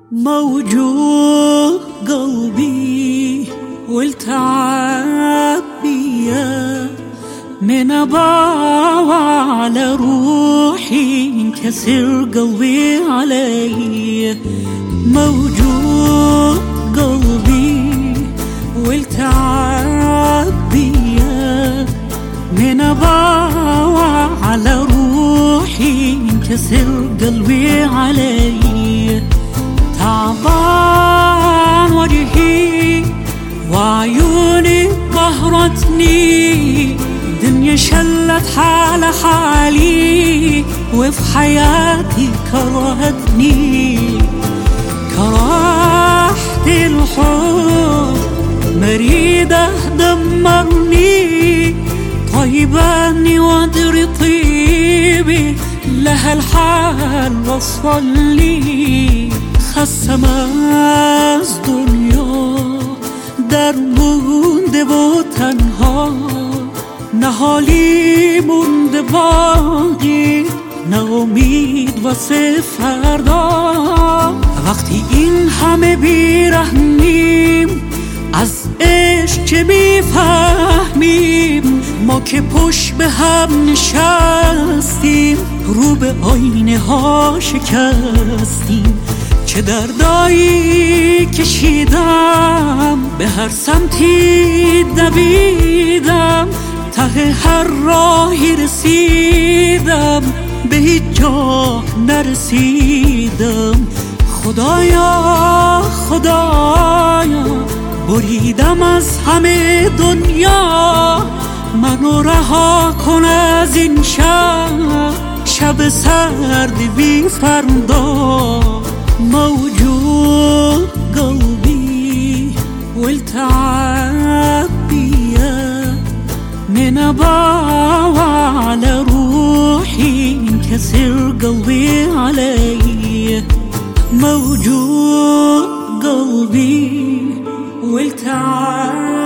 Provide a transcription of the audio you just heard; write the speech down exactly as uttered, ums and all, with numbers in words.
موجوع قلبي والتعب بيا من أباوع على روحي انكسر قلبي علي. موجوع قلبي والتعب بيا من أباوع على روحي انكسر قلبي علي. تعبان وجهي وعيوني قهرتني، دنيا شلت حال حالي وفي حياتي كرهتني. كرهت الحب مريدة دمرني، طيباني وادري طيبي لها الحال وصل لي. خسم از دنیا در مونده و تنها، نه حالی مونده باقی، نه امید واسه فردا. وقتی این همه بیرحمیم از عشق چه میفهمیم؟ ما که پشت به هم نشستیم رو به آینه ها شکستیم. چه دردایی کشیدم به هر سمتی دویدم، ته هر راهی رسیدم به هیچ جا نرسیدم. خدایا خدایا بریدم از همه دنیا، منو رها کن از این شب، شب سرد بی فردا. موجوع قلبي والتعب بيا من أباوع على روحي انكسر قلبي علي. موجوع قلبي والتعب